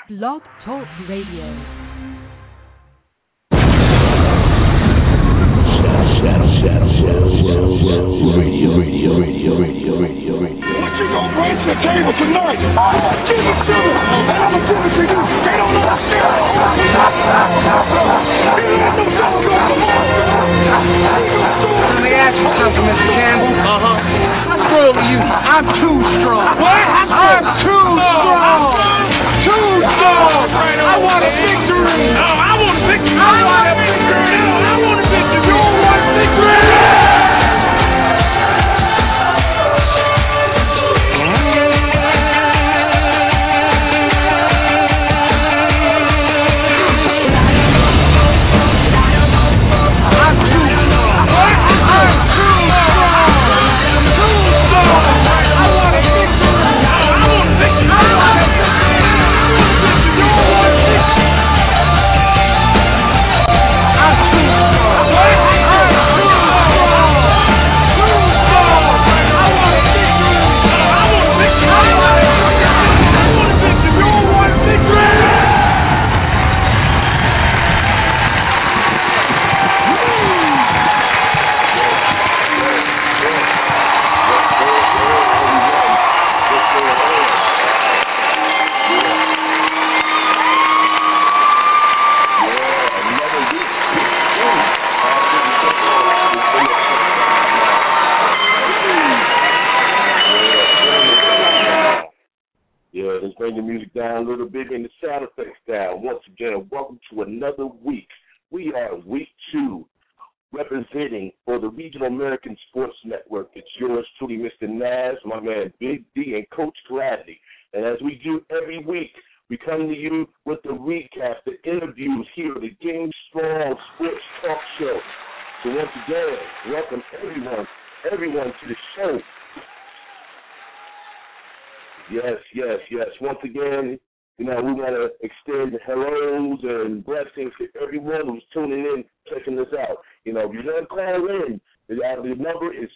Blog Talk Radio. Radio. What you gonna bring to the table tonight? Give it to me, and I'ma give it to you. They don't understand. Let me ask you something, Mr. Campbell. What's wrong with you? I'm too strong. What? I'm too strong. Too strong. I want a victory. No, I want a victory. I want a victory. I want a victory. You want a victory? Another week. We are week 2, representing for the Regional American Sports Network. It's yours truly, Mr. Naz, my man Big D, and Coach Gladney. And as we do every week, we come to you with the recap, the interviews here, the Game Strong Sports Talk Show. So once again, welcome everyone to the show. Yes. Once again, we want to extend hellos and blessings to everyone who's tuning in, checking this out. If you want to call in, the number is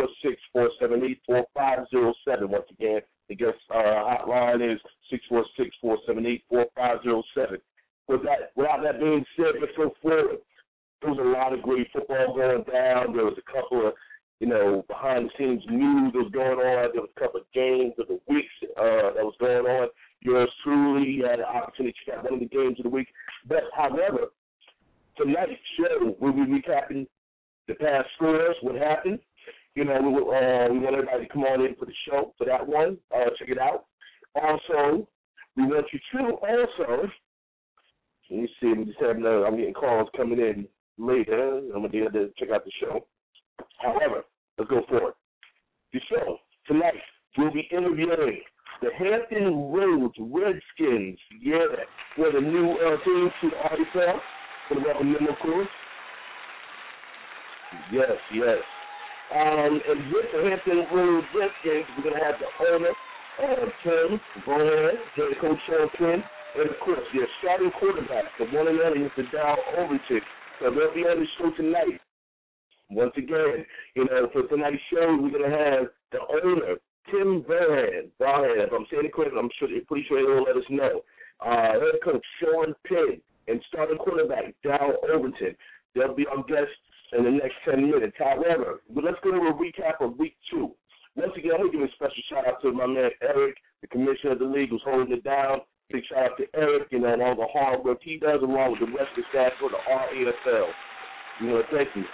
646-478-4507. Once again, the guest hotline is 646-478-4507. Without that being said, let's go forward. There was a lot of great football going down. There was a couple of behind-the-scenes news that was going on. There was a couple of games of the weeks that was going on. Yours truly had an opportunity to check one of the games of the week. But, however, tonight's show, we'll be recapping the past scores, what happened. We want everybody to come on in for the show for that one. Check it out. Also, we want you to let me see, I'm getting calls coming in later. I'm going to be able to check out the show. However, let's go forward. The show tonight, we'll be interviewing the Hampton Roads Redskins. We're the new team to the RFL. For the welcome them, of course. Yes. And with the Hampton Roads Redskins, we're going to have the owner, Tim Bohan, head coach Sean Quinn, and of course, their starting quarterback, the one and only Mr. Dow Overton. So they'll be on the show tonight. Once again, for tonight's show, we're going to have the owner, Tim Bohan. If I'm saying it correctly, pretty sure he'll let us know. Head coach Sean Penn and starting quarterback Dow Overton. They'll be our guests in the next 10 minutes. However, let's go to a recap of week 2. Once again, I'm going to give a special shout-out to my man Eric, the commissioner of the league, who's holding it down. Big shout-out to Eric, and all the hard work he does along with the rest of the staff for the RAFL. Thank you.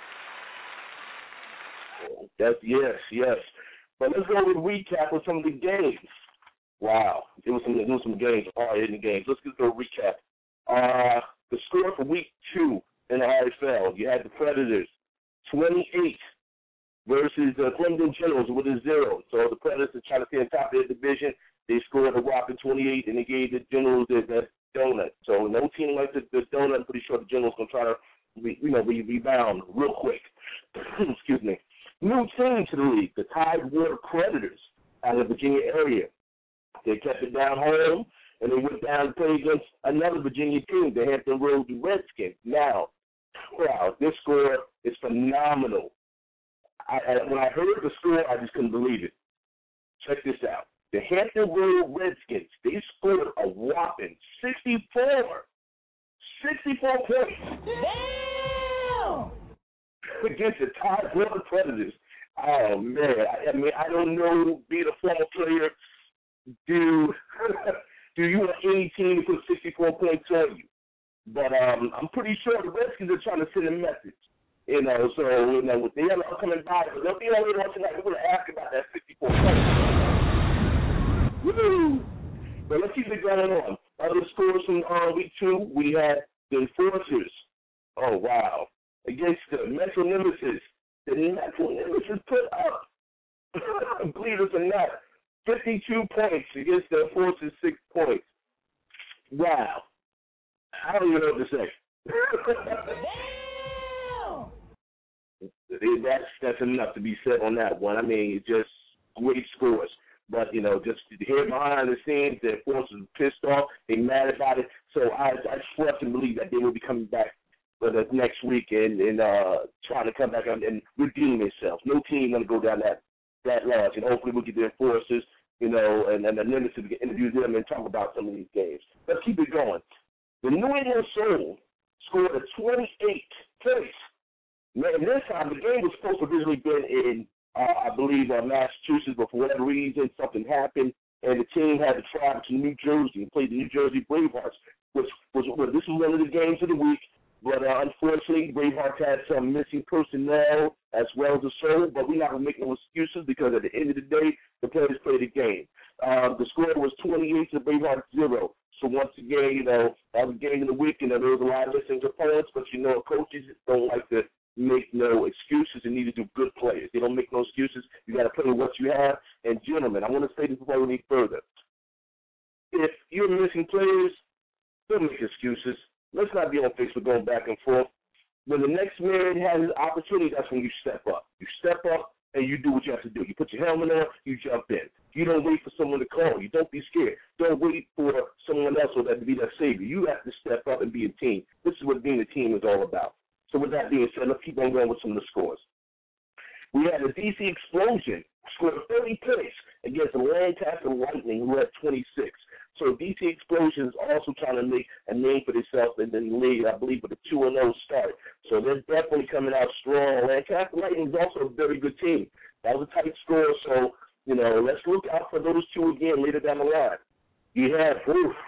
Yes. But let's go with a recap of some of the games. Wow. There was some games, hard-hitting games. Let's get to a recap. The score for week 2 in the RFL, you had the Predators, 28 versus the Clemson Generals with a 0. So the Predators are trying to stay on top of their division. They scored a whopping 28, and they gave the Generals that donut. So no team like the donut. I'm pretty sure the Generals going to try to rebound real quick. Excuse me. New team to the league, the Tidewater Predators out of the Virginia area. They kept it down home, and they went down to play against another Virginia team, the Hampton Roads Redskins. Now, wow, this score is phenomenal. When I heard the score, I just couldn't believe it. Check this out. The Hampton Roads Redskins, they scored a whopping whopping 64 points. Damn! Against the Tide Brother Predators. Oh, man. I mean, I don't know, being a former player, do you want any team to put 64 points on you? But I'm pretty sure the Redskins are trying to send a message. You know, so, you know, with the other upcoming bye, but they'll be on later on tonight. We're going to ask about that 64 points. Woo! But let's keep it going on. Other scores from week 2, we had the Enforcers. Oh, wow. Against the Metro Nemesis. The Metro Nemesis put up, believe it or not, 52 points against the Enforcers 6 points. Wow. I don't even know what to say. That's enough to be said on that one. I mean, just great scores. But, you know, just to hear behind the scenes, the Enforcers were pissed off. They mad about it. So I trust and believe that they will be coming back for the next week and trying to come back and redeem themselves. No team going to go down that large. And hopefully we'll get the Enforcers, you know, and the Nemesis to interview them and talk about some of these games. Let's keep it going. The New England Soul scored a 28 points. Man, this time the game was supposed to originally been in, I believe, Massachusetts, but for whatever reason, something happened, and the team had to travel to New Jersey and play the New Jersey Bravehearts, which was this was one of the games of the week. But unfortunately, Bravehearts had some missing personnel as well as the Soul, but we're not going to make no excuses because at the end of the day, the players played the game. The score was 28 to Bravehearts 0. So once again, you know, that was game of the week, and there was a lot of missing opponents, but you know, coaches don't like to make no excuses and need to do good players. They don't make no excuses. You got to play with what you have. And gentlemen, I want to say this before we go further. If you're missing players, don't make excuses. Let's not be on Facebook going back and forth. When the next man has his opportunity, that's when you step up. You step up and you do what you have to do. You put your helmet on, you jump in. You don't wait for someone to call you. Don't be scared. Don't wait for someone else to be that savior. You have to step up and be a team. This is what being a team is all about. So with that being said, let's keep on going with some of the scores. We had the DC Explosion scored 30 points against the Lancaster Lightning, who had 26. So DC Explosion is also trying to make a name for themselves in the league, I believe, with a 2-0 start. So they're definitely coming out strong. Lancaster Lightning is also a very good team. That was a tight score, so, you know, let's look out for those two again later down the line. You have,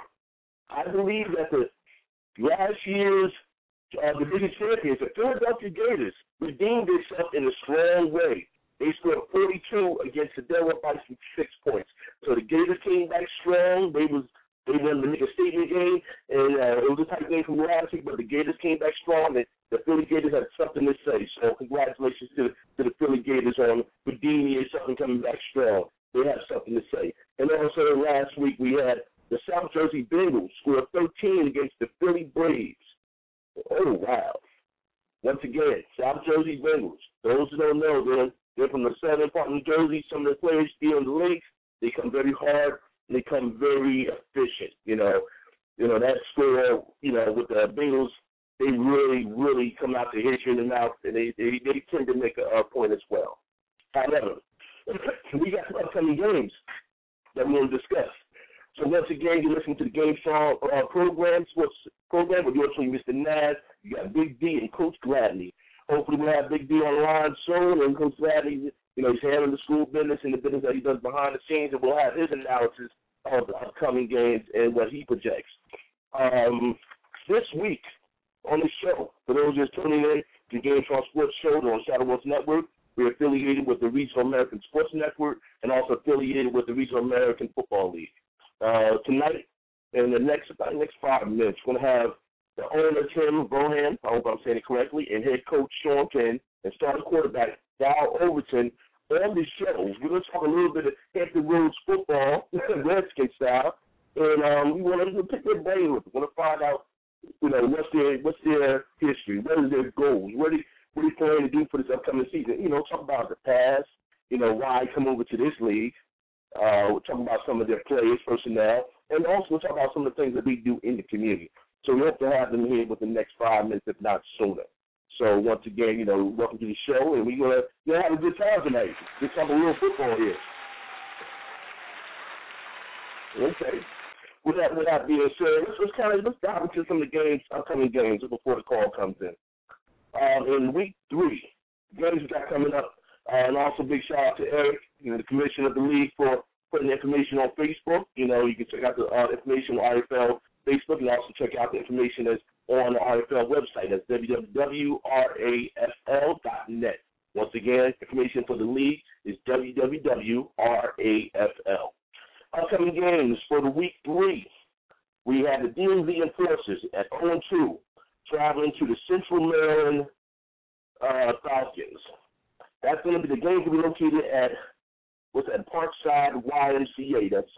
I believe that the last year's division champions, the Philadelphia Gators, redeemed themselves in a strong way. They scored 42 against the Delaware Bison with 6 points. So the Gators came back strong. They wanted to make a statement game, and it was a tight game from last week, but the Gators came back strong, and the Philly Gators had something to say. So congratulations to the Philly Gators on redeeming themselves and coming back strong. They have something to say. And also last week we had the South Jersey Bengals scored 13 against the Philly Braves. Oh, wow. Once again, South Jersey Bengals. Those who don't know, they're from the southern part of New Jersey. Some of the players still in the leagues. They come very hard, and they come very efficient. You know that score, you know, with the Bengals, they really, really come out to hit you in the mouth, and they tend to make a point as well. However, we got some upcoming games that we want to discuss. So once again, you're listening to the Game Song sports program with yours truly, Mr. Naz. You got Big D and Coach Gladney. Hopefully we'll have Big D on the line soon, and Coach Gladney, you know, he's handling the school business and the business that he does behind the scenes, and we'll have his analysis of the upcoming games and what he projects. This week on the show, for those just tuning in to Game Song Sports Show on Shadow Wolf Network, we're affiliated with the Regional American Sports Network and also affiliated with the Regional American Football League. Tonight, in the next 5 minutes, we're going to have the owner, Tim Bohan, I hope I'm saying it correctly, and head coach Sean Penn, and starting quarterback Dal Overton on the show. We're going to talk a little bit of Hampton Roads football, Redskin style, and we want to pick their brain with it. We want to find out, you know, what's their history, what are their goals, what are they planning to do for this upcoming season. You know, talk about the past, you know, why come over to this league. We'll talk about some of their players, personnel, and also we'll talk about some of the things that they do in the community. So we hope to have them here within the next 5 minutes, if not sooner. So once again, you know, welcome to the show, and we're going to have a good time tonight. Just talk real football here. Okay. with that being said, let's dive into some of the games, upcoming games before the call comes in. In week 3, games we got coming up, and also big shout out to Eric, the commissioner of the league, for putting the information on Facebook. You can check out the information on RFL Facebook, and also check out the information that's on the RFL website. That's www.rafl.net. Once again, information for the league is www.rafl. Upcoming games for the week 3, we have the DMV Enforcers at 0-2 traveling to the Central Maryland Falcons. That's going to be the game to be located at Parkside YMCA. That's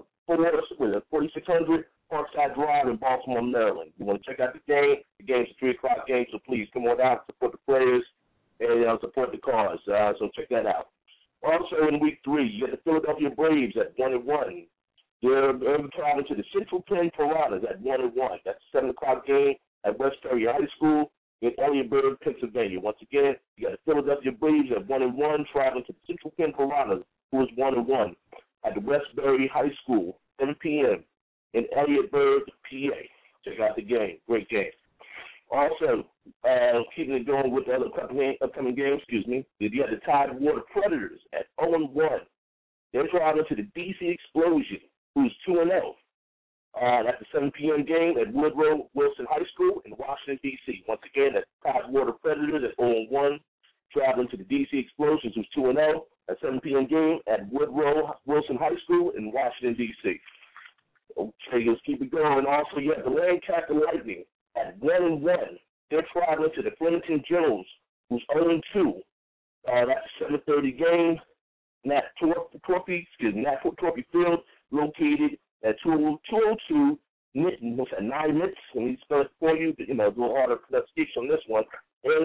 4600 Parkside Drive in Baltimore, Maryland. You want to check out the game? The game's a 3 o'clock game, so please come on out, support the players, and support the cause. So check that out. Also in week 3, you got the Philadelphia Braves at 1-1. They're traveling to the Central Penn Piranhas at 1-1. That's a 7 o'clock game at Westbury High School in Elliotsburg, Pennsylvania. Once again, you got the Philadelphia Braves at 1-1 traveling to the Central Penn Piranhas, who is 1-1 at the Westbury High School, 7 p.m. in Elliotsburg, PA. Check out the game. Great game. Also, keeping it going with the other upcoming games, you have the Tidewater Predators at 0-1. They're traveling to the DC Explosion, who's 2-0. That's a 7 p.m. game at Woodrow Wilson High School in Washington, D.C. Once again, that's Tidewater Predators at 0-1, traveling to the D.C. Explosions, who's 2-0. At 7 p.m. game at Woodrow Wilson High School in Washington, D.C. Okay, let's keep it going. Also, you have the Lancaster Lightning at 1-1. They're traveling to the Flemington Generals, who's 0-2. That's a 7:30 game. Nat Torpy Field, located at 202 Nitton. What's that, 9 Nits? Let me spell it for you. A little harder pronunciation on this one.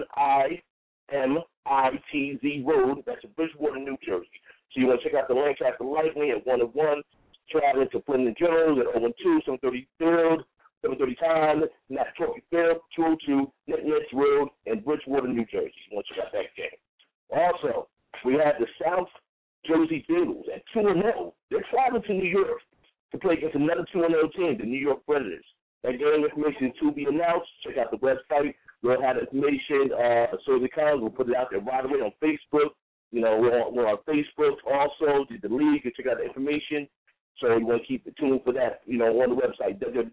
NIMITZ Road. That's in Bridgewater, New Jersey. So you want to check out the Lancaster Lightning at 1-1. Traveling to Flemington Generals at 0-2, 7:30 field, 7:30 time, Nat Torpy Field, 202 Nits Road in Bridgewater, New Jersey. You want to check out that game. Also, we have the South Jersey Bengals at 2-0. They're traveling to New York to play against another 2-0 team, the New York Predators. That game information to be announced. Check out the website. We'll have information as soon as it comes. We'll put it out there right away on Facebook. We're on Facebook also. The league can check out the information. So you want to keep it tuned for that, on the website,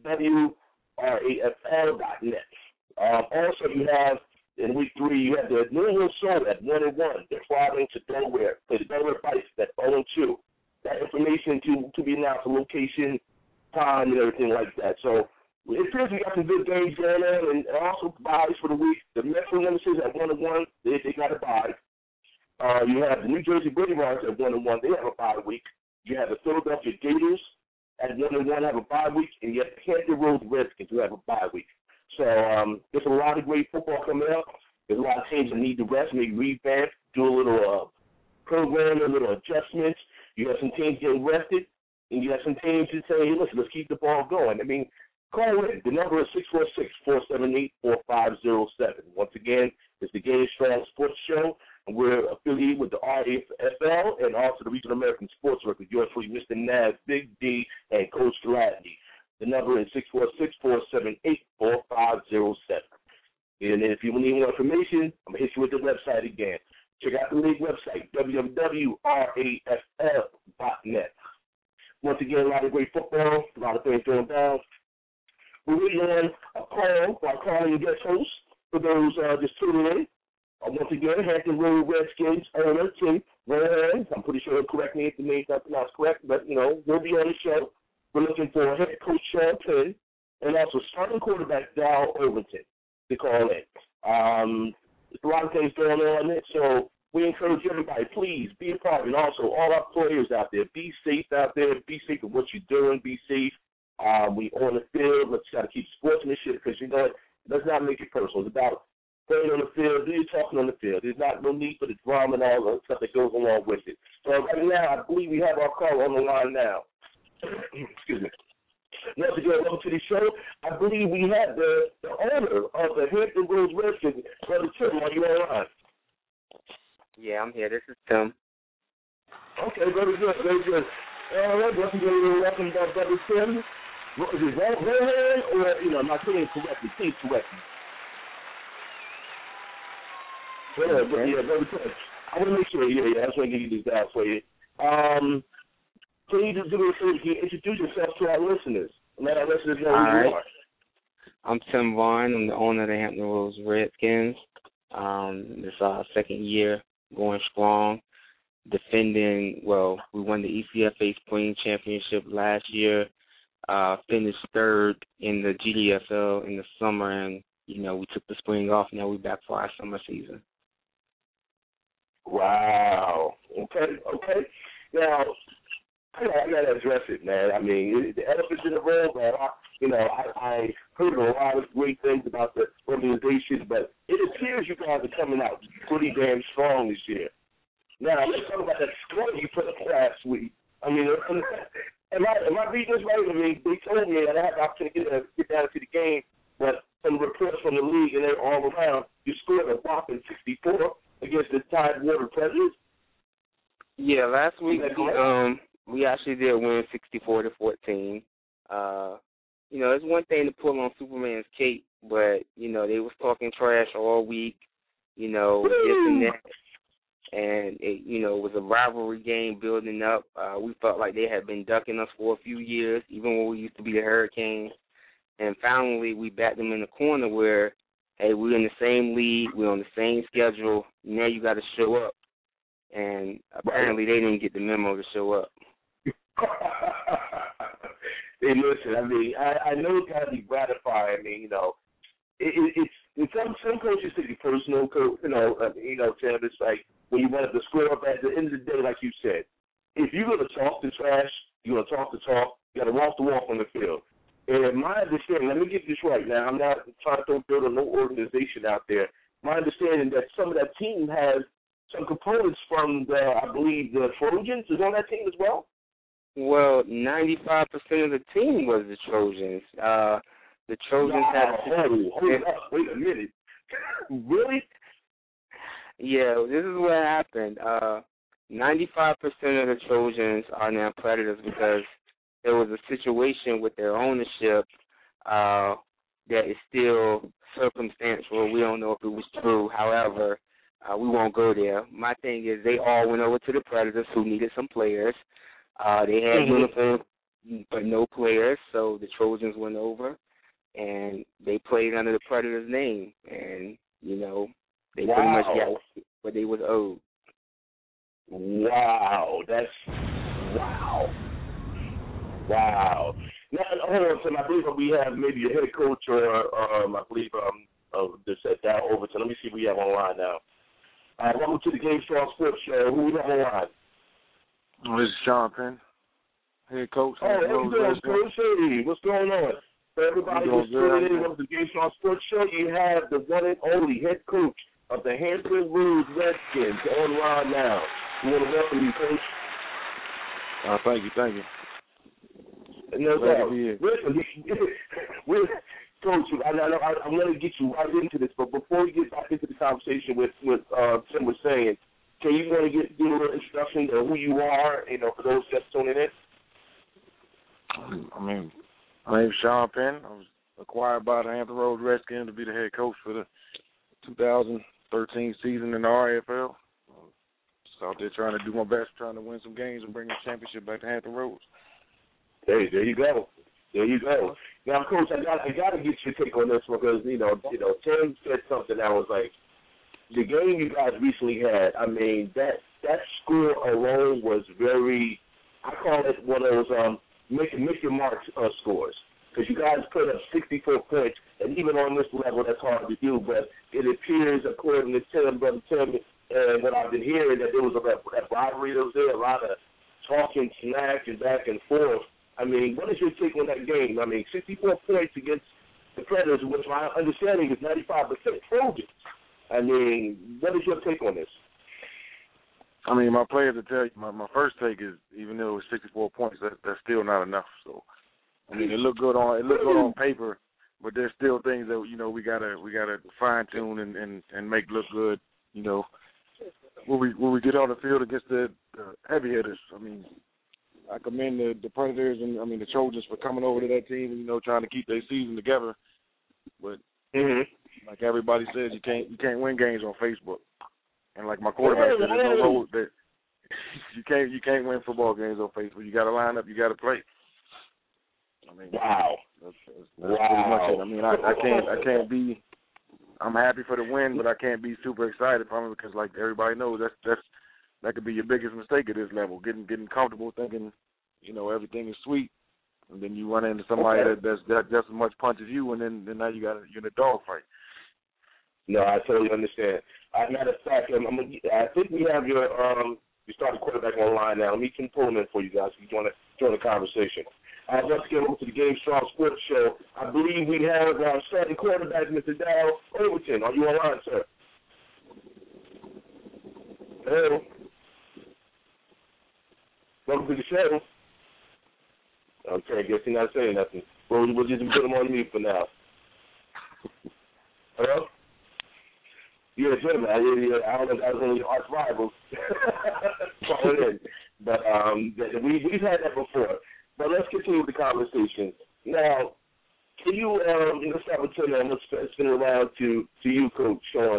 www.rafl.net. Also, you have, in week 3, you have the New England Soul at 1-1. They're traveling to Delaware, play the Delaware Vice at 0-2. That information to be announced, the location, time, and everything like that. So it appears we got some good games going on, and also buys for the week. The Metro Nemesis at 1-1, they got a bye. You have the New Jersey Bodyguards at 1-1. They have a bye week. You have the Philadelphia Gators at 1-1 have a bye week, and you have the Hampton Roads Redskins who have a bye week. So there's a lot of great football coming up. There's a lot of teams that need to rest, maybe revamp, do a little program, a little adjustments. You have some teams getting rested, and you have some teams that say, hey, listen, let's keep the ball going. Call in. The number is 646-478-4507. Once again, it's the Game Strong Sports Show. And we're affiliated with the RFL and also the Regional American Sports Record. Yours truly, Mr. Naz, Big D, and Coach Gladney. The number is 646-478-4507. And if you need more information, I'm going to hit you with the website again. Check out the league website, www.rafl.net. Once again, a lot of great football, a lot of things going down. We're waiting on a call by calling guest host for those just tuning in. Once again, Hampton Road Redskins owner, Tim Ryan. I'm pretty sure he'll correct me if the name's not pronounced correct, but, we'll be on the show. We're looking for head coach Sean Penn and also starting quarterback Dal Overton to call in. There's a lot of things going on there, so we encourage everybody, please be a part. And also, all our players out there, be safe out there. Be safe in what you're doing. Be safe. We on the field. Let's try to keep sportsmanship because, let's not make it personal. It's about playing on the field, do your talking on the field. There's no need for the drama and all the stuff that goes along with it. So right now, I believe we have our caller on the line now. Excuse me. Once again, welcome to the show. I believe we have the owner of the Hampton Roads Redskins, Brother Tim. Are you on the line? Yeah, I'm here. This is Tim. Okay, very good, very good. All right, welcome, Brother Tim. Is it Rohan or, you know, I'm not saying it correctly. Please correct me. Yeah, but yeah, brother Coach. I want to make sure, yeah, I just want to give you this down for you. Can you just do me a favor? Can you introduce yourself to our listeners? Let our listeners know who you are. I'm Tim Vaughn. I'm the owner of the Hampton Roads Redskins. This is our second year going strong. Defending, well, we won the ECFA Spring Championship last year. Finished third in the GDFL in the summer, and, you know, we took the spring off. Now we're back for our summer season. Wow. Okay. Now, I got to address it, man. I mean, the elephant in the room, man. I heard a lot of great things about the organization, but it appears you guys are coming out pretty damn strong this year. Now, let's talk about that score you put up last week. I mean, am I reading this right? I mean, they told me that I had the opportunity to get down to the game, but from reports from the league and they're all around, you scored a whopping 64 against the Tidewater Predators. Yeah, last week we actually did win 64-14. You know, it's one thing to pull on Superman's cape, but, you know, they was talking trash all week, you know, this and that. And, it, you know, it was a rivalry game building up. We felt like they had been ducking us for a few years, even when we used to be the Hurricanes. And finally, we backed them in the corner where, hey, we're in the same league, we're on the same schedule, now you got to show up. And apparently they didn't get the memo to show up. Hey, listen, I mean, I know it's got to be gratifying. I mean, you know, it's some coaches take it personal, Tim, it's like when you want to square up at the end of the day, like you said, if you're going to talk the trash, you're going to talk the talk, you got to walk the walk on the field. And my understanding, let me get this right now, I'm not trying to build a no organization out there. My understanding that some of that team has some components from I believe, the Trojans is on that team as well? Well, 95% of the team was the Trojans. The Trojans had hold up, wait a minute. Really? Yeah, this is what happened. 95% of the Trojans are now Predators because there was a situation with their ownership that is still circumstantial. We don't know if it was true. However, we won't go there. My thing is they all went over to the Predators who needed some players. They had uniforms but no players, so the Trojans went over, and they played under the Predators' name. And, you know, they pretty much got what they was owed. Wow. That's wow. Wow. Now, hold on, Tim. I believe we have maybe a head coach or I believe just at that Overton. Let me see what we have online now. Welcome to the Game Strong Sports Show. Who we have online? This is Sean Penn, head coach. Oh, how you doing, Coach? Hey, what's going on? For everybody who's tuning in, welcome to the Game Strong Sports Show. You have the one and only head coach of the Hampton Roads Redskins online now. We want to welcome you, Coach. Thank you. No doubt. Listen, Coach, I'm going to get you right into this, but before we get back into the conversation with Tim was saying, can you want to give a little introduction to who you are, you know, for those just tuning in? I mean, my name is Sean Penn. I was acquired by the Hampton Roads Redskins to be the head coach for the 2013 season in the RFL. Just out there trying to do my best, trying to win some games and bring the championship back to Hampton Roads. Hey, there you go. Now, Coach, I got to get your take on this one because, you know, Tim said something that was like, the game you guys recently had, I mean, that score alone was very, I call it one of those make your mark scores. Because you guys put up 64 points, and even on this level, that's hard to do. But it appears, according to Tim, Brother Tim, and what I've been hearing, that there was that rivalry that was there, a lot of talking smack and back and forth. I mean, what is your take on that game? I mean, 64 points against the Predators, which my understanding is 95% Trojans. I mean, what is your take on this? I mean, my players to tell you, my first take is even though it was 64 points, that's still not enough. So, I mean, it looked good on paper, but there's still things that you know we gotta fine tune and make look good. You know, when we get on the field against the heavy hitters. I mean, I commend the Predators and the Trojans for coming over to that team and trying to keep their season together. But like everybody says, you can't win games on Facebook. And like my quarterback said, there's no rule that you can't win football games on Facebook. You got to line up, you got to play. Wow. That's pretty much it. I can't be. I'm happy for the win, but I can't be super excited from it because, like everybody knows, that could be your biggest mistake at this level. Getting comfortable, thinking, everything is sweet, and then you run into somebody that's just as much punch as you, and then now you're in a dogfight. No, I totally understand. Matter of fact, I think we have your starting quarterback online now. Let me pull him in for you guys. If you want to join the conversation. Let's get over to the Game Strong Sports Show. I believe we have our starting quarterback, Mr. Darrell Overton. Are you online, sir? Hello. Welcome to the show. Okay, I guess he's not saying nothing. We'll just put him on mute for now. Hello? Yeah, gentlemen. I don't know if that was one of your arch rivals calling in. But we've had that before. But let's continue the conversation. Now, can you, let's start with Tim and let's spin it around to you, Coach Sean.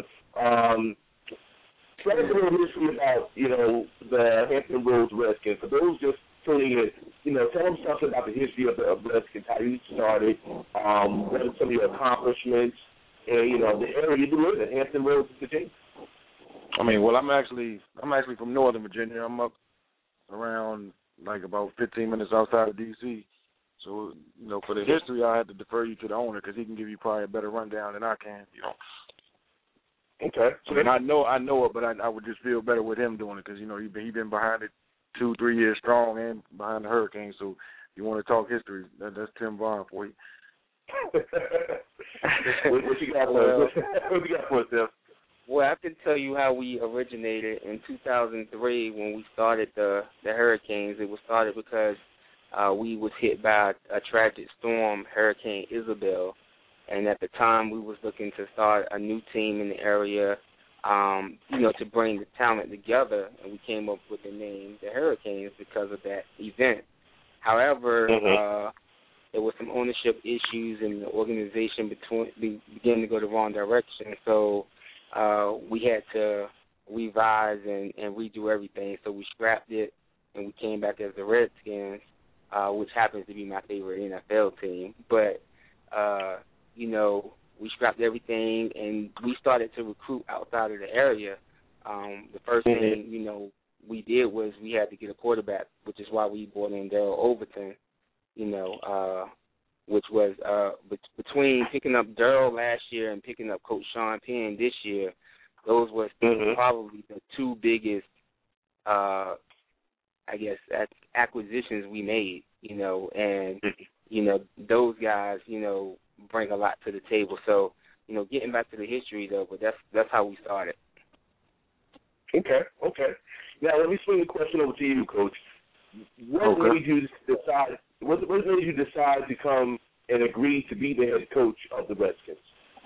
Tell us a little history about, the Hampton Roads Redskins. For those just tuning in, tell them something about the history of the Redskins, how you started, what are some of your accomplishments, and, the area you live in, Hampton Roads, Virginia. I'm actually from Northern Virginia. I'm up around about 15 minutes outside of D.C. So, for the history, I had to defer you to the owner because he can give you probably a better rundown than I can, Okay. So I know it, but I would just feel better with him doing it because, he been behind it 2-3 years strong and behind the Hurricanes. So if you want to talk history, that's Tim Vaughn for you. What you got for us, Tim? Well, I can tell you how we originated in 2003 when we started the Hurricanes. It was started because we was hit by a tragic storm, Hurricane Isabel, and at the time we was looking to start a new team in the area, to bring the talent together, and we came up with the name the Hurricanes because of that event. However, there was some ownership issues, and the organization began to go the wrong direction, so we had to revise and redo everything. So we scrapped it, and we came back as the Redskins, which happens to be my favorite NFL team. But, we scrapped everything, and we started to recruit outside of the area. The first thing, we did was we had to get a quarterback, which is why we brought in Darrell Overton, which was between picking up Darrell last year and picking up Coach Sean Penn this year. Those were probably the two biggest, acquisitions we made, and, those guys, bring a lot to the table. So, getting back to the history, though, but that's how we started. Okay. Now, let me swing the question over to you, Coach. What made you decide? What made you decide to come and agree to be the head coach of the Redskins?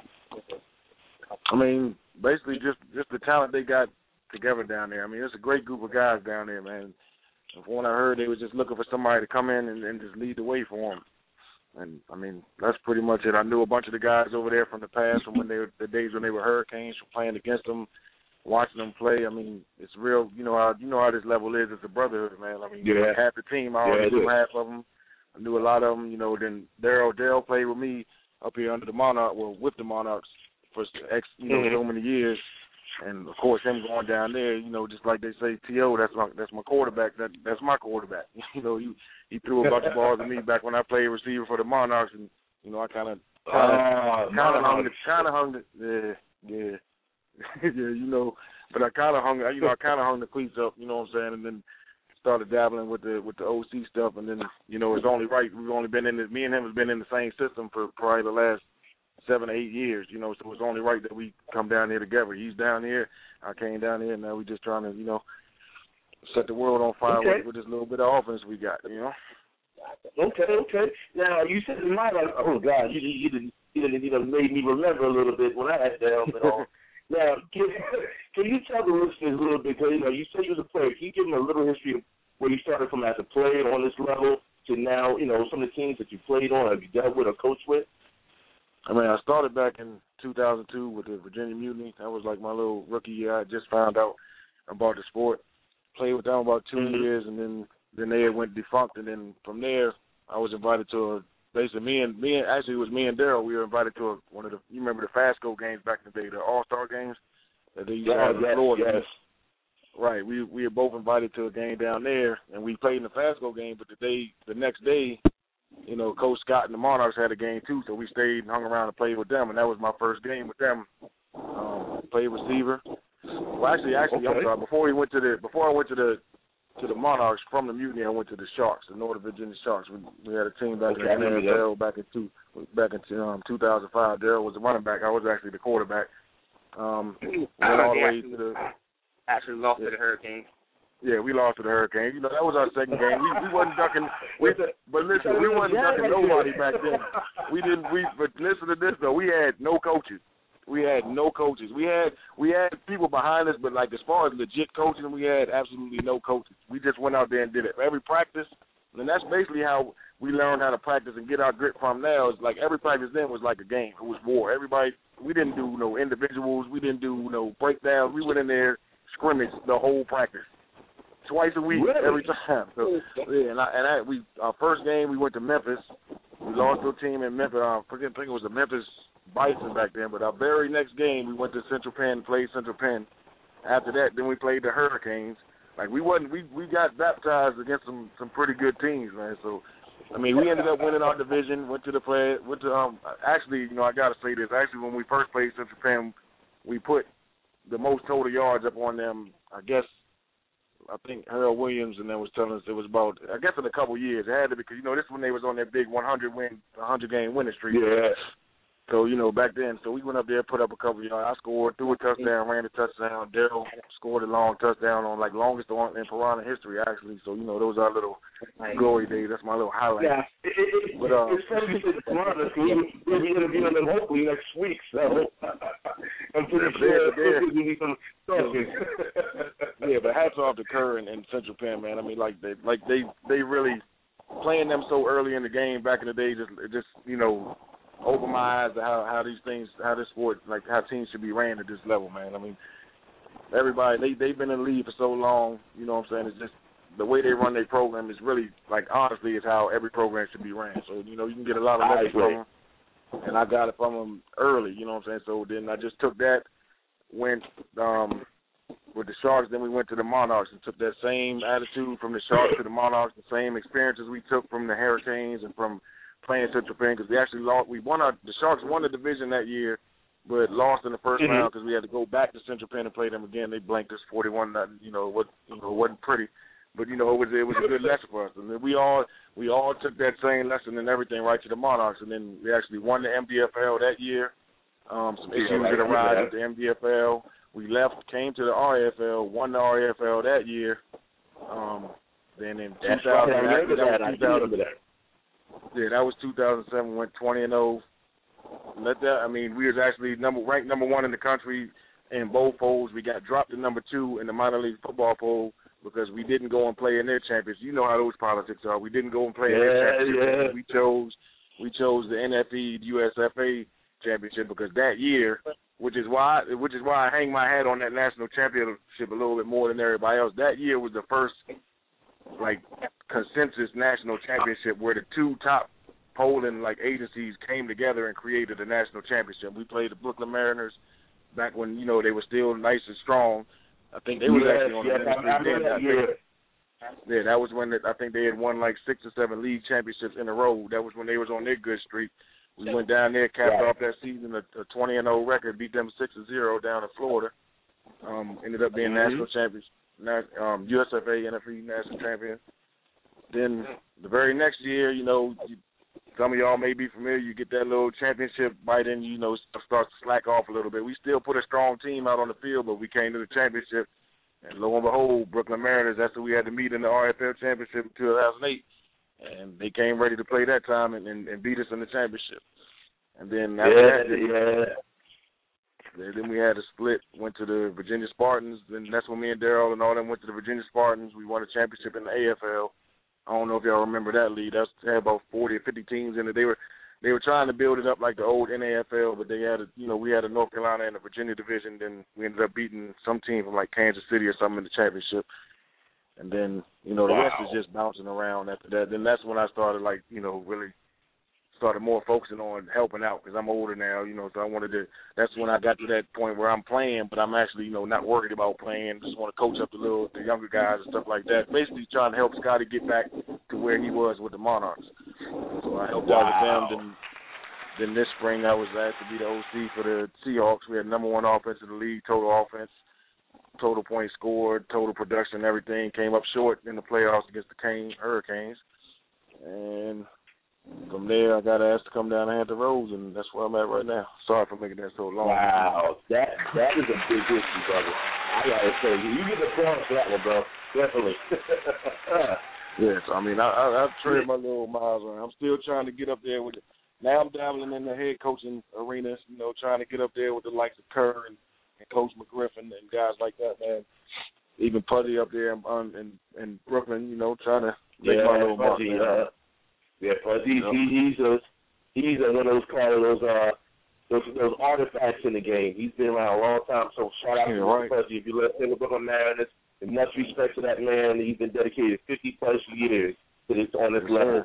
Basically just the talent they got together down there. It's a great group of guys down there, man. From what I heard, they were just looking for somebody to come in and just lead the way for them. And, that's pretty much it. I knew a bunch of the guys over there from the past, from the days when they were Hurricanes, from playing against them, watching them play. It's real. You know how this level is. It's a brotherhood, man. Half the team, I already knew half of them. I knew a lot of them. Then Darrell played with me up here under the Monarchs, with the Monarchs for so many years. And of course, him going down there, just like they say, T.O., that's my quarterback. That's my quarterback. He threw a bunch of balls at me back when I played receiver for the Monarchs, and I kind of hung but I kind of hung the cleats up, you know what I'm saying, and then started dabbling with the OC stuff, and then it's only right. We've only been me and him have been in the same system for probably the last 7 or 8 years, so it's only right that we come down here together. He's down here, I came down here, and now we just trying to, set the world on fire with this little bit of offense we got, Okay. Now, you said in my life, oh, God, you didn't made me remember a little bit when I had the helmet on. Now, can you tell the listeners a little bit, because, you said you was a player. Can you give them a little history of where you started from as a player on this level to now, some of the teams that you played on, have you dealt with or coached with? I mean, I started back in 2002 with the Virginia Mutiny. That was like my little rookie year. I just found out about the sport. Played with them about 2 years, and then they went defunct. And then from there, I was invited to basically it was me and Daryl. We were invited to one of the, you remember the Fasco games back in the day, the All-Star games that they used to have in Florida. Yes. Right. We were both invited to a game down there, and we played in the Fasco game. But the next day, Coach Scott and the Monarchs had a game too, so we stayed and hung around and played with them, and that was my first game with them. Played receiver. Well, actually, okay. I'm sorry. Before I went to the Monarchs from the Mutiny, I went to the Sharks, the Northern Virginia Sharks. We had a team back in the NFL back in 2005. Daryl was the running back. I was actually the quarterback. Went all the way to the. Actually lost to the Hurricanes. Yeah, we lost to the Hurricanes. That was our second game. We wasn't ducking. But listen, we wasn't ducking nobody back then. But listen to this though. We had no coaches. We had people behind us, but like as far as legit coaching, we had absolutely no coaches. We just went out there and did it. Every practice, and that's basically how we learned how to practice and get our grip from now. Is like every practice then was like a game. It was war. Everybody. We didn't do no individuals. We didn't do no breakdowns. We went in there scrimmage the whole practice. Twice a week, every time. So, yeah, our first game we went to Memphis. We lost to a team in Memphis. I think it was the Memphis Bison back then. But our very next game we went to Central Penn and played Central Penn. After that, then we played the Hurricanes. Like we got baptized against some pretty good teams, man. So I mean, we ended up winning our division. Actually, I gotta say this. Actually, when we first played Central Penn, we put the most total yards up on them. I think Harold Williams and them was telling us it was about, I guess in a couple years. It had to, because, this is when they was on their big 100-game winning streak. Yeah. So, back then, so we went up there, put up a couple yards. I scored, threw a touchdown, ran a touchdown. Daryl scored a long touchdown on, longest in Piranha history, actually. So, those are little glory days. That's my little highlight. Yeah. It's funny you said Piranha, because we'll be interviewing them hopefully next week, so I'm pretty sure there'll be some talking. Yeah, but hats off to Kerr and Central Penn, man. I mean, they really, playing them so early in the game back in the day, just opened my eyes to how this sport, how teams should be ran at this level, man. I mean, everybody, they've been in the league for so long, you know what I'm saying? It's just the way they run their program is really, honestly, is how every program should be ran. So, you can get a lot of lessons from them, and I got it from them early, you know what I'm saying? So then I just took that, went with the Sharks, then we went to the Monarchs and took that same attitude from the Sharks to the Monarchs, the same experiences we took from the Hurricanes and from playing Central Penn, because we actually lost. The Sharks won the division that year, but lost in the first round because we had to go back to Central Penn and play them again. They blanked us 41-0. It wasn't pretty, but it was a good lesson for us. And then we all took that same lesson and everything right to the Monarchs, and then we actually won the MDFL that year. Some issues that arose with the MDFL. We left, came to the RFL, won the RFL that year. Then in 2000, yeah, that was 2007. Went 20-0. We was actually ranked number 1 in the country in both polls. We got dropped to number 2 in the minor league football poll because we didn't go and play in their championships. You know how those politics are. We didn't go and play in their championships. Yeah. We chose the NFE, the USFA championship because that year, which is why I hang my hat on that national championship a little bit more than everybody else. That year was the first consensus national championship where the two top polling agencies came together and created a national championship. We played the Brooklyn Mariners back when they were still nice and strong. I think they was actually on the streak then. Yeah, that was when I think they had won 6 or 7 league championships in a row. That was when they was on their good streak. We went down there, capped off that season a 20-0 record, beat them 6-0 down in Florida. Ended up being national champions. USFA, NFE national champion. Then the very next year, some of y'all may be familiar, you get that little championship bite and, starts to slack off a little bit. We still put a strong team out on the field, but we came to the championship, and lo and behold, Brooklyn Mariners, that's who we had to meet in the RFL championship in 2008, and they came ready to play that time and beat us in the championship. And then after Then we had a split, went to the Virginia Spartans, and that's when me and Daryl and all them went to the Virginia Spartans. We won a championship in the AFL. I don't know if y'all remember that league. That had about 40 or 50 teams in it. They were trying to build it up like the old NAFL, but they had we had a North Carolina and a Virginia division. Then we ended up beating some team from like Kansas City or something in the championship. And then the rest is just bouncing around after that. Then that's when I started really started more focusing on helping out because I'm older now, so that's when I got to that point where I'm playing, but I'm actually, not worried about playing. Just want to coach up the younger guys and stuff like that. Basically trying to help Scotty get back to where he was with the Monarchs. So I helped out with them. Then this spring I was asked to be the OC for the Seahawks. We had number one offense in the league, total offense, total points scored, total production, everything. Came up short in the playoffs against the Hurricanes. And from there, I got asked to come down and Hampton Roads, and that's where I'm at right now. Sorry for making that so long. Wow, that is a big issue, brother. I gotta say, you get the applause for that one, bro. Definitely. Yes, I mean, I've traded my little miles around. I'm still trying to get up there with it. Now I'm dabbling in the head coaching arenas, trying to get up there with the likes of Kerr and Coach McGriffin and guys like that, man. Even Puddy up there in Brooklyn, trying to make my little mark. Yeah, but he's one of those artifacts in the game. He's been around a long time, so shout out to Fuzzy. If you let him go on Mariners, and much respect to that man. He's been dedicated 50+ years to this on this level.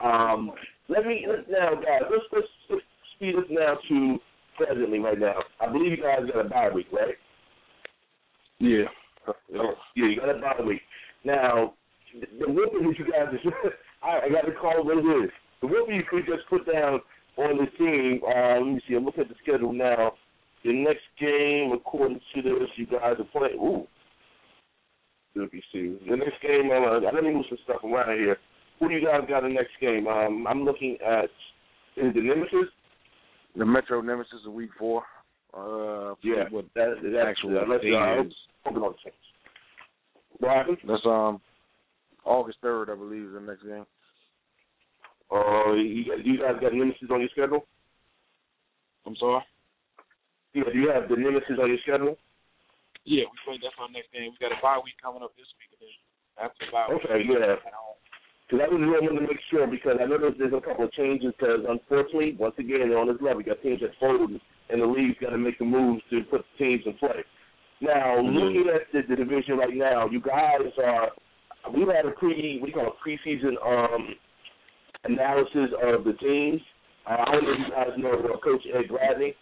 Let's speed us now to presently right now. I believe you guys got a bye week, right? Yeah. Yeah, you got a bye week. Now, the whooping that you guys I got to call it what it is. The whooping you could just put down on the team, let me see, I'm looking at the schedule now. The next game, according to this, you guys are playing. Ooh. Let me see. The next game, let me move some stuff around here. Who do you guys got in the next game? I'm looking at, is the Nemesis? The Metro Nemesis of Week 4. Yeah, but that is actually, hold on. What happened? That's August 3rd, I believe, is the next game. You guys got Nemesis on your schedule? I'm sorry? Yeah, do you have the Nemesis on your schedule? Yeah, we played. That's our next game. We got a bye week coming up this week. After the bye week. Okay, yeah. Because I was really wanting to make sure, because I know there's a couple of changes, because unfortunately, once again, on this level, we got teams that fold, and the league's got to make the moves to put the teams in play. Now, looking at the division right now, you guys we've had a preseason analysis of the teams. I don't know if you guys know Coach Ed Gladney.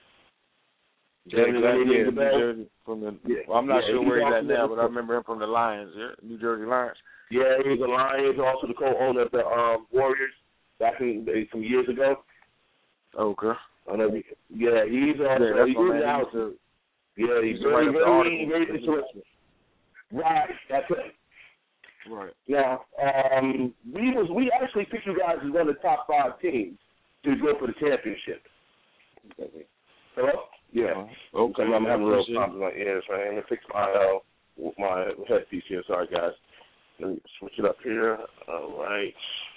I'm not sure where he's at now, but I remember him from the Lions, New Jersey Lions. Yeah, he was the Lions, also the co-owner of the Warriors back some years ago. Okay. I know. Yeah, he's also he's very interesting. Right, that's it. Right. Now, we actually picked you guys as one of the top 5 teams to go for the championship. Hello? Yeah. Okay. I'm having a little problem with my ears, right? Let me fix my headpiece here. Sorry, guys. Let me switch it up here. All right.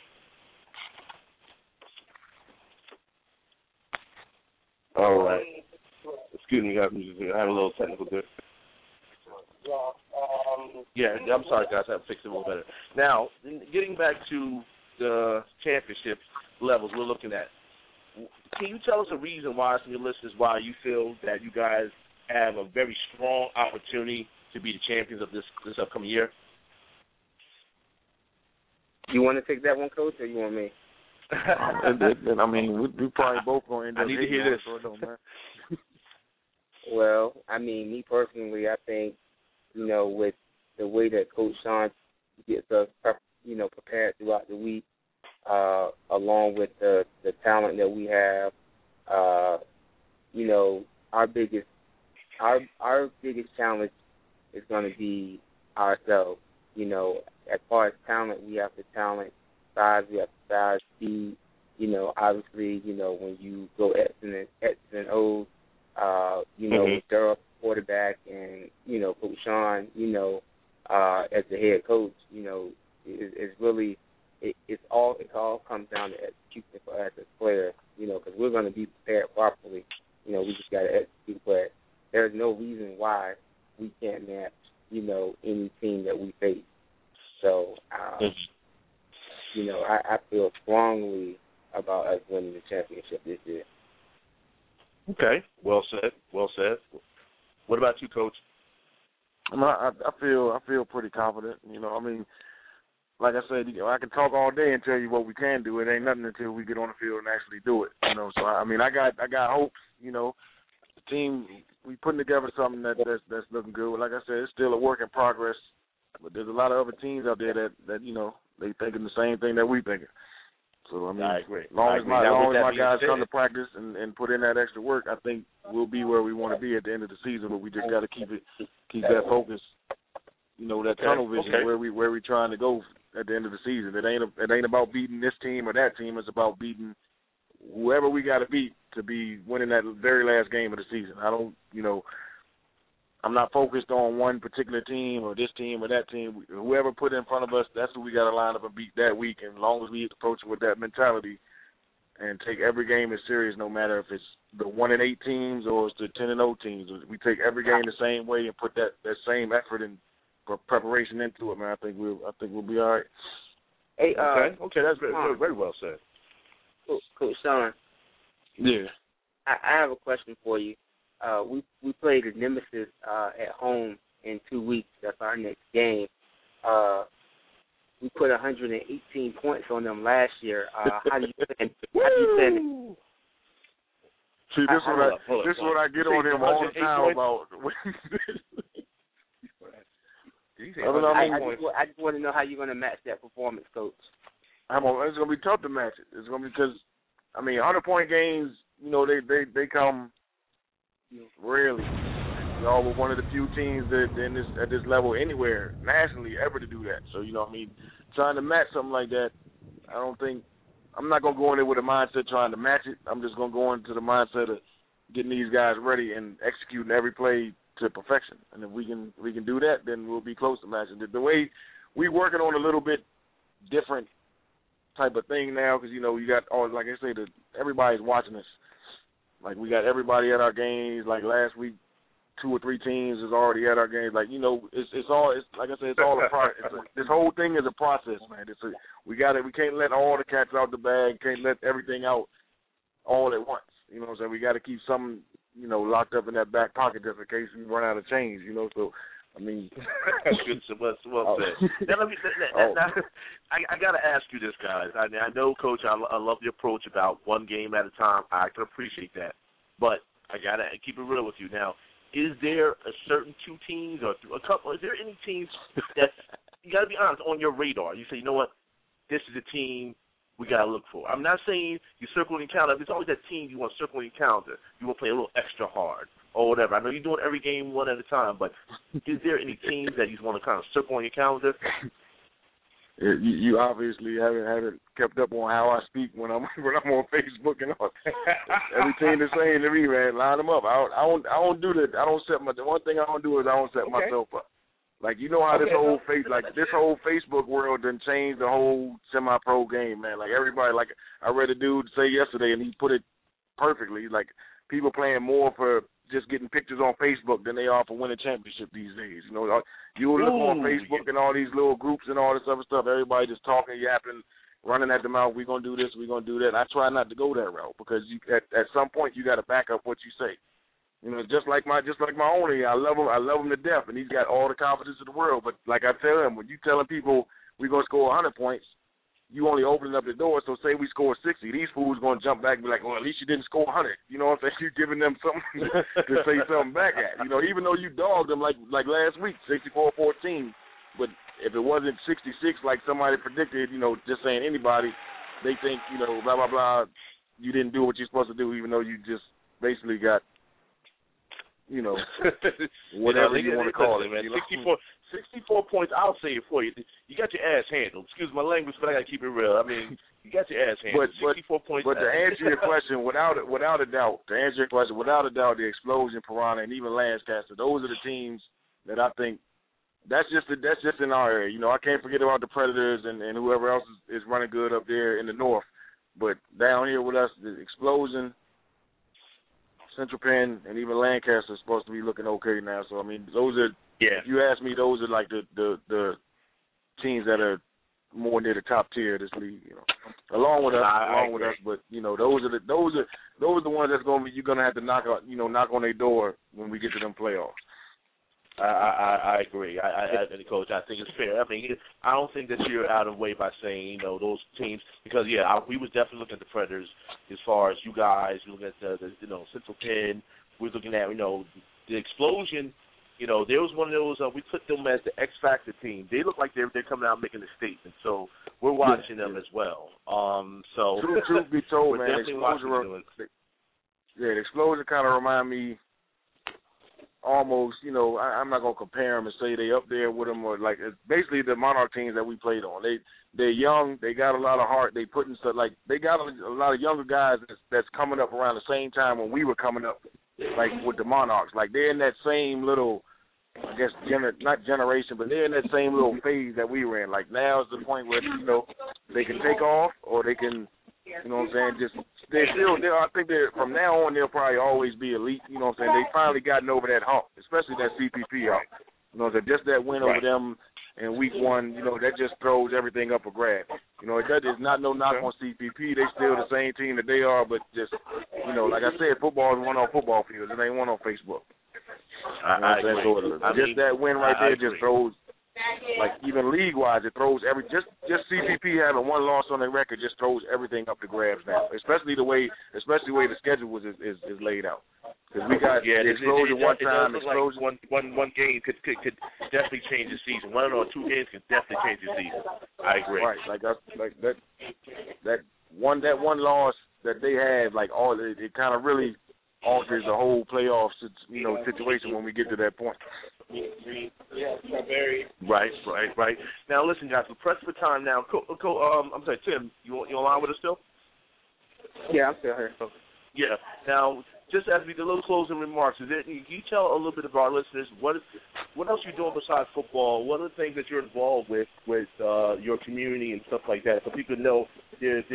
All right. Excuse me, guys. I have a little technical difficulty. Yeah, I'm sorry, guys. I have to fix it a little better. Now, getting back to the championship levels we're looking at, can you tell us a reason why, some of your listeners, why you feel that you guys have a very strong opportunity to be the champions of this upcoming year? You want to take that one, Coach, or you want me? I mean, we probably both going to end up. I need to hear this. Well, I mean, me personally, I think, with the way that Coach Sean gets us, prepared throughout the week, along with the talent that we have, our biggest challenge is going to be ourselves. As far as talent, we have the talent. Size, we have the size. Speed. Obviously, when you go X and O's, with Durham quarterback and Coach Sean, as the head coach, it's really it all comes down to execution for us as players, because we're going to be prepared properly. We just got to execute. But championship this year. Okay, well said. Well said. What about you, Coach? I feel pretty confident. You know, I mean, like I said, I can talk all day and tell you what we can do. It ain't nothing until we get on the field and actually do it. You know, so I mean, I got hopes. You know, the team, we putting together something that's looking good. Like I said, it's still a work in progress. But there's a lot of other teams out there that you know, they thinking the same thing that we thinking. So I mean, I agree. As long as my guys come to practice and put in that extra work, I think we'll be where we want to be at the end of the season. But we just got to keep that focus, you know, that tunnel vision where we trying to go at the end of the season. It ain't about beating this team or that team. It's about beating whoever we got to beat to be winning that very last game of the season. I'm not focused on one particular team or this team or that team. Whoever put in front of us, that's who we got to line up and beat that week. And as long as we approach it with that mentality and take every game as serious, no matter if it's the 1-8 teams or it's the 10-0 teams, we take every game the same way and put that same effort and preparation into it, man. I think we'll be all right. Hey, okay, that's very well said. Coach Sean. Yeah. I have a question for you. We play the Nemesis at home in 2 weeks. That's our next game. We put 118 points on them last year. How do you think? See, this is what I get on him all the time about. I just want to know how you're going to match that performance, Coach. It's going to be tough to match it. It's going to be because, 100-point games, you know, they come rarely. Y'all were one of the few teams that at this level anywhere nationally ever to do that. So, trying to match something like that, I'm not going to go in there with a mindset trying to match it. I'm just going to go into the mindset of getting these guys ready and executing every play to perfection. And if we can do that, then we'll be close to matching it. The way we working on a little bit different type of thing now, because, you got, like I say, everybody's watching us. Like, we got everybody at our games. Like, last week, 2 or 3 teams is already at our games. Like, it's all like I said, it's all a process. This whole thing is a process, man. We can't let all the cats out the bag, can't let everything out all at once. You know what I'm saying? We got to keep some, locked up in that back pocket just in case we run out of change, so that's good. Well said. Now, I got to ask you this, guys. I know, Coach, I love the approach about one game at a time. I can appreciate that. But I got to keep it real with you. Now, is there a certain 2 teams or a couple? Is there any teams that, you got to be honest, on your radar? You say, you know what, this is a team we got to look for. I'm not saying you circle and counter. There's always that team you want to circle and counter. You want to play a little extra hard or whatever. I know you're doing every game one at a time, but is there any teams that you want to kind of circle on your calendar? You obviously haven't kept up on how I speak when I'm on Facebook and all. Every team the same to me, man. Line them up. I don't do that. I don't set the one thing I don't do is I don't set myself up. Like, you know how this whole Facebook world done changed the whole semi-pro game, man. Like, everybody, like I read a dude say yesterday, and he put it perfectly. Like, people playing more for just getting pictures on Facebook than they are for winning championship these days. You will look on Facebook and all these little groups and all this other stuff. Everybody just talking, yapping, running at the mouth. We're gonna do this. We're gonna do that. I try not to go that route because at some point you got to back up what you say. Just like my owner, I love him to death, and he's got all the confidence in the world. But like I tell him, when you telling people we're gonna score 100 points, you only opening up the door. So say we score 60, these fools gonna jump back and be like, well, at least you didn't score 100. You know what I'm saying? You're giving them something to say something back at. Even though you dogged them like last week, 64-14. But if it wasn't 66 like somebody predicted, just saying anybody, they think, blah blah blah, you didn't do what you're supposed to do, even though you just basically got. Whatever you want to call it, man. 64 points, I'll say it for you. You got your ass handled. Excuse my language, but I got to keep it real. I mean, you got your ass handled. 64 points. But to answer your question, without a doubt, the Explosion, Piranha, and even Lancaster, those are the teams that I think that's just in our area. I can't forget about the Predators and whoever else is running good up there in the north. But down here with us, the Explosion, Central Penn, and even Lancaster is supposed to be looking okay now. So, those are, if you ask me, those are like the teams that are more near the top tier of this league, along with us. But those are the ones that's gonna be you're gonna have to knock on their door when we get to them playoffs. I agree. Coach, I think it's fair. I mean, I don't think that you're out of way by saying those teams because we was definitely looking at the Predators as far as you guys. You look at the Central Penn. We're looking at the Explosion. There was one of those. We put them as the X Factor team. They look like they're coming out making a statement. So we're watching them as well. So truth be told, man, the Explosion kind of remind me. Almost, I'm not gonna compare them and say they up there with them or like basically the Monarch teams that we played on. They're young, they got a lot of heart. They put in stuff like they got a lot of younger guys that's coming up around the same time when we were coming up, like with the Monarchs. Like they're in that same little, I guess not generation, but they're in that same little phase that we were in. Like now is the point where they can take off or they can, just. They're still there. I think from now on they'll probably always be elite. They finally gotten over that hump, especially that CPP hump. Just that win over them in week 1, that just throws everything up for grab. It's not no knock on CPP. They still the same team that they are, but just like I said, football is won on football fields. It ain't won on Facebook. I agree. That win right there just throws. Like even league-wise, it throws just CPP having one loss on their record just throws everything up to grabs now. Especially the way the schedule is laid out. Because we got Explosion one time. Explosion one game could definitely change the season. 1 or 2 games could definitely change the season. I agree. Right, like that one loss that they had, like it kind of really alters the whole playoff situation when we get to that point. Right. Now, listen, guys, we're pressed for time now. I'm sorry, Tim, you online with us still? Yeah, I'm still here. Yeah. Now, just as we do a little closing remarks, can you tell a little bit of our listeners what else you're doing besides football? What are the things that you're involved with your community and stuff like that, so people know there's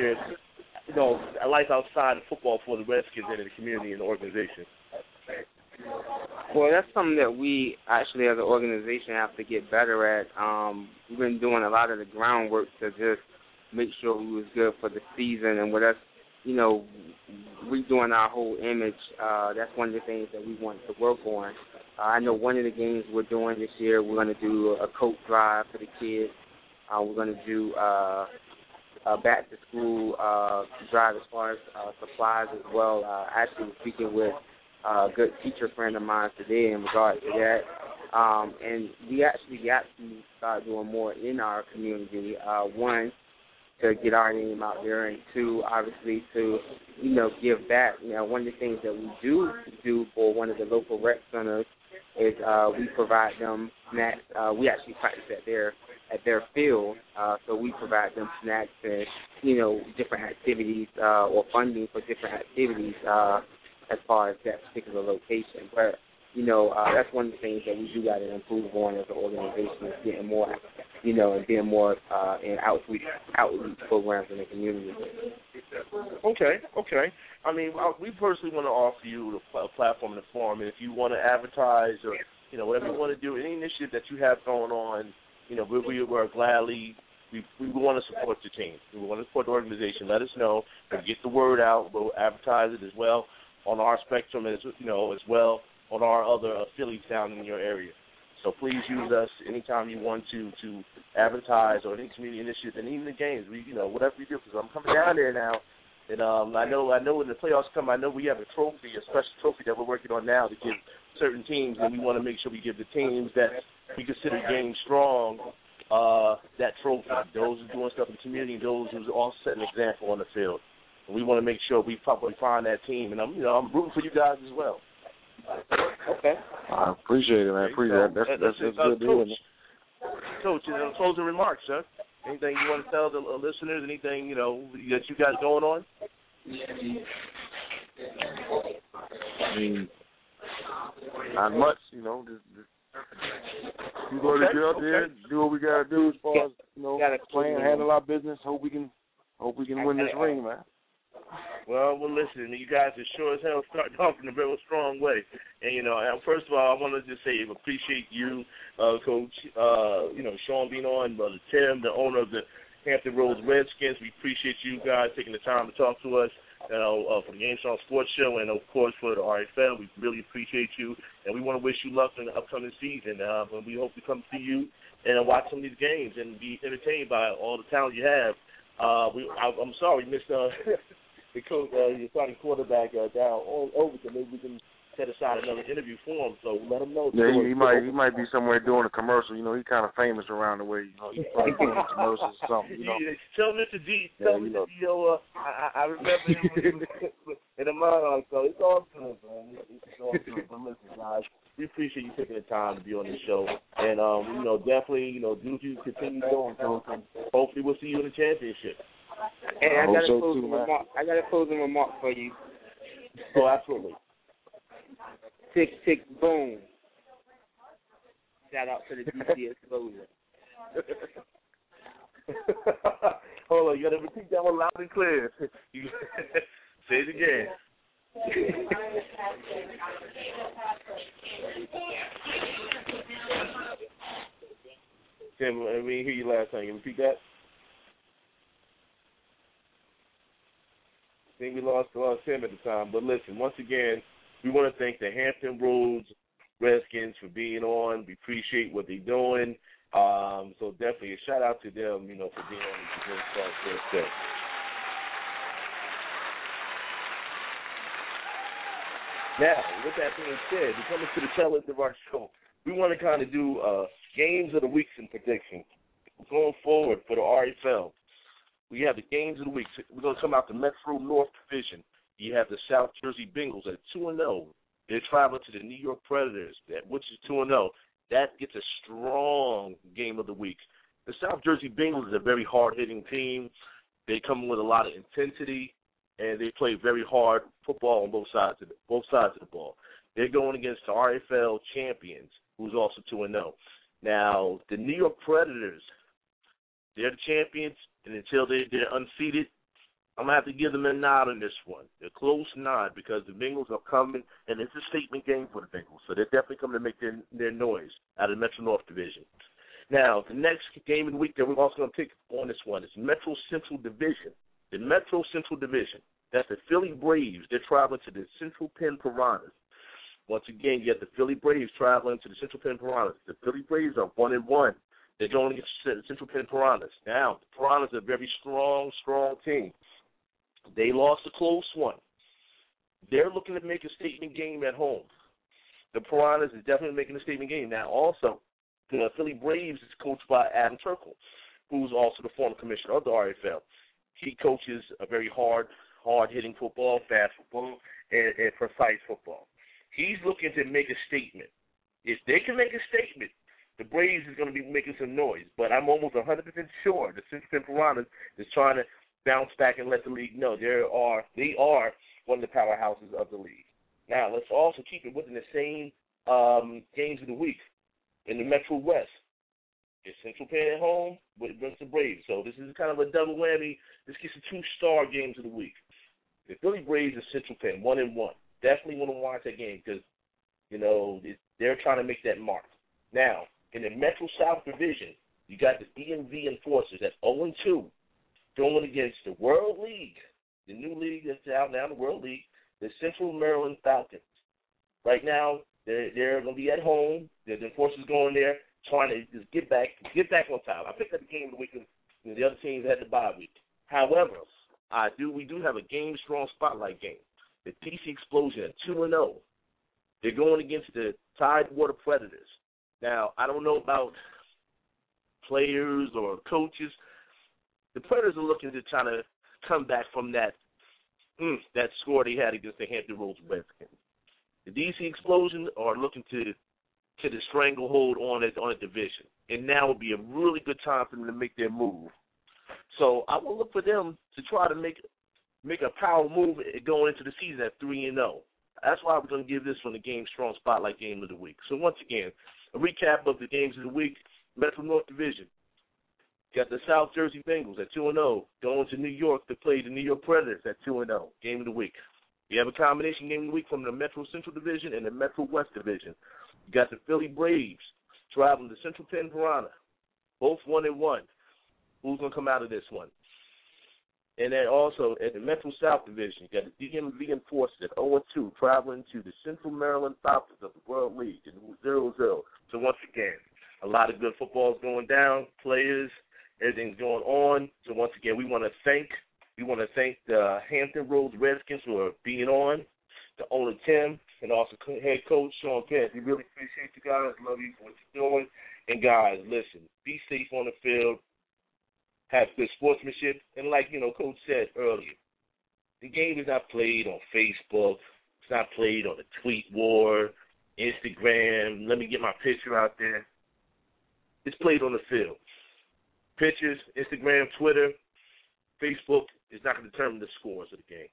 a life outside of football for the Redskins and the community and the organization? Well, that's something that we actually as an organization have to get better at. We've been doing a lot of the groundwork to just make sure we was good for the season, and with us, redoing our whole image, that's one of the things that we want to work on. I know one of the games we're doing this year, we're going to do a coat drive for the kids. We're going to do a back-to-school drive as far as supplies as well. Actually, we're speaking with a good teacher friend of mine today in regard to that. And we actually got to start doing more in our community. One, to get our name out there, and 2, obviously, to, give back. One of the things that we do for one of the local rec centers is we provide them snacks. We actually practice at their field, so we provide them snacks and, different activities or funding for different activities as far as that particular location. But, that's one of the things that we do got to improve on as an organization, is getting more, and being more in outreach programs in the community. Okay. I mean, we personally want to offer you a platform and a forum, and if you want to advertise or, whatever you want to do, any initiative that you have going on, we are gladly, we want to support the team. We want to support the organization. Let us know. We'll get the word out. We'll advertise it as well on our spectrum, as well on our other affiliates down in your area. So please use us anytime you want to advertise or any community initiative, and even the games. Whatever we do, because I'm coming down there now, and I know when the playoffs come, I know we have a special trophy that we're working on now to give certain teams, and we want to make sure we give the teams that we consider game strong that trophy. Those who are doing stuff in the community, and those who are also setting an example on the field. And we want to make sure we probably find that team, and I'm rooting for you guys as well. Okay. I appreciate it, man. That's good doing. Coach, closing remarks, sir. Anything you want to tell the listeners? Anything that you got going on? I mean, not much. Just we go to get out there, do what we gotta do as far as playing, handle our business. Hope we can win this ring, man. Well, listen, you guys are sure as hell starting off in a very strong way. And, first of all, I want to just say appreciate you, Coach, Sean being on, Brother Tim, the owner of the Hampton Roads Redskins. We appreciate you guys taking the time to talk to us. For the Game Strong Sports Show, and of course for the RFL, we really appreciate you, and we want to wish you luck in the upcoming season. And we hope to come see you and watch some of these games and be entertained by all the talent you have. I'm sorry we missed the coach, your starting quarterback down Overton. Maybe we can set aside another interview for him. So let him know. Yeah, he might be somewhere doing a commercial. You know, he's kind of famous around the way. You know, he's probably doing commercials or something. You know. Tell Mr. D. Tell Mr. D. I remember him in the monologue. So it's all good, man. It's all good. But listen, guys, we appreciate you taking the time to be on the show, and definitely, do you continue going. So hopefully, we'll see you in the championship. Hey, I got a closing remark for you. Oh, absolutely. Tick, tick, boom. Shout out to the DC Explosion. Hold on, you got to repeat that one loud and clear. Say it again. Tim, I didn't hear you last time. You repeat that? I think we lost Tim at the time. But listen, once again, we want to thank the Hampton Roads Redskins for being on. We appreciate what they're doing. So definitely a shout out to them, for being on the Game Strong Sports Show. Now, with that being said, we're coming to the tail end of our show. We want to kind of do games of the weeks and predictions going forward for the RFL. We have the games of the week. We're going to come out the Metro North Division. You have the South Jersey Bengals at 2-0. They're traveling to the New York Predators, which is 2-0. That gets a strong game of the week. The South Jersey Bengals is a very hard-hitting team. They come with a lot of intensity, and they play very hard football on both sides of the ball. They're going against the RFL champions, who's also 2-0. Now, the New York Predators, they're the champions, and until they're unseated, I'm going to have to give them a nod on this one. A close nod because the Bengals are coming, and it's a statement game for the Bengals. So they're definitely coming to make their noise out of the Metro North Division. Now, the next game of the week that we're also going to pick on this one is Metro Central Division. The Metro Central Division, that's the Philly Braves. They're traveling to the Central Penn Piranhas. Once again, you have the Philly Braves traveling to the Central Penn Piranhas. The Philly Braves are 1-1. They're going against the Central Penn Piranhas. Now, the Piranhas are a very strong team. They lost a close one. They're looking to make a statement game at home. The Piranhas is definitely making a statement game. Now, also, the Philly Braves is coached by Adam Turkle, who's also the former commissioner of the RFL. He coaches a very hard-hitting football, fast football, and precise football. He's looking to make a statement. If they can make a statement, the Braves is going to be making some noise. But I'm almost 100% sure the Central Penn Piranhas is trying to bounce back and let the league know they are one of the powerhouses of the league. Now, let's also keep it within the same games of the week. In the Metro West, it's Central Penn at home against the Braves. So this is kind of a double whammy. This gets the 2-star games of the week. The Philly Braves and Central Penn, 1-1. Definitely want to watch that game because, they're trying to make that mark. Now, in the Metro South Division, you got the DMV Enforcers at 0-2. Going against the World League, the new league that's out now, the World League, the Central Maryland Falcons. Right now, they're going to be at home. The Enforcers going there trying to just get back on top. I picked up the game of the week because the other teams had the bye week. However, we do have a Game Strong Spotlight game. The DC Explosion at 2-0. They're going against the Tidewater Predators. Now, I don't know about players or coaches. The Predators are looking to try to come back from that score they had against the Hampton Roads Redskins. The DC Explosion are looking to the stranglehold on a division, and now would be a really good time for them to make their move. So I will look for them to try to make a power move going into the season at 3-0. That's why we're going to give this one the Game Strong Spotlight Game of the Week. So once again, a recap of the games of the week: Metro North Division. Got the South Jersey Bengals at 2-0, going to New York to play the New York Predators at 2-0, game of the week. You have a combination game of the week from the Metro Central Division and the Metro West Division. You got the Philly Braves traveling to Central Penn Piranha, both 1-1. Who's going to come out of this one? And then also at the Metro South Division, you got the DMV Enforcers at 0-2, traveling to the Central Maryland Falcons of the World League in 0-0. So once again, a lot of good football is going down, players, everything's going on. So once again, we want to thank the Hampton Roads Redskins for being on, the owner Tim, and also head coach Sean Penn. We really appreciate you guys. Love you for what you're doing. And guys, listen, be safe on the field. Have good sportsmanship, and like Coach said earlier, the game is not played on Facebook. It's not played on the tweet war, Instagram. Let me get my picture out there. It's played on the field. Pictures, Instagram, Twitter, Facebook is not going to determine the scores of the game.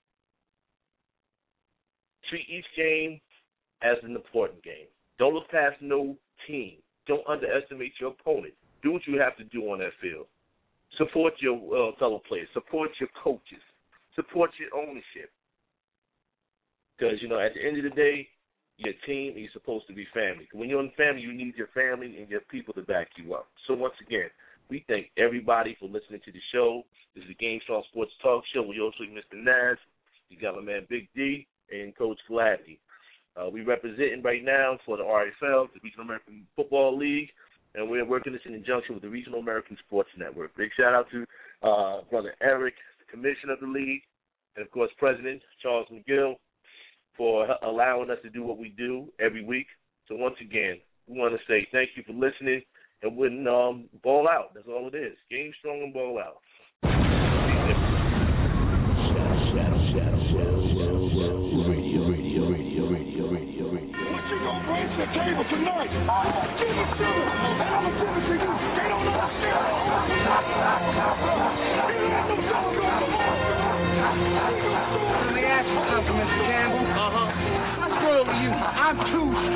Treat each game as an important game. Don't look past no team. Don't underestimate your opponent. Do what you have to do on that field. Support your fellow players. Support your coaches. Support your ownership. Because, at the end of the day, your team is supposed to be family. When you're in family, you need your family and your people to back you up. So once again, we thank everybody for listening to the show. This is the Game Strong Sports Talk Show with yours truly, Mr. Nash. You got my man Big D and Coach Gladney. We representing right now for the RFL, the Regional American Football League. And we're working this in conjunction with the Regional American Sports Network. Big shout-out to Brother Eric, the commissioner of the league, and, of course, President Charles McGill for allowing us to do what we do every week. So, once again, we want to say thank you for listening, and we're ball out. That's all it is. Game strong and ball out. The table tonight. Give it to them, and I'm gonna give it to you. They don't understand. Let me ask you something, Mr. Campbell. I swear to you, I'm too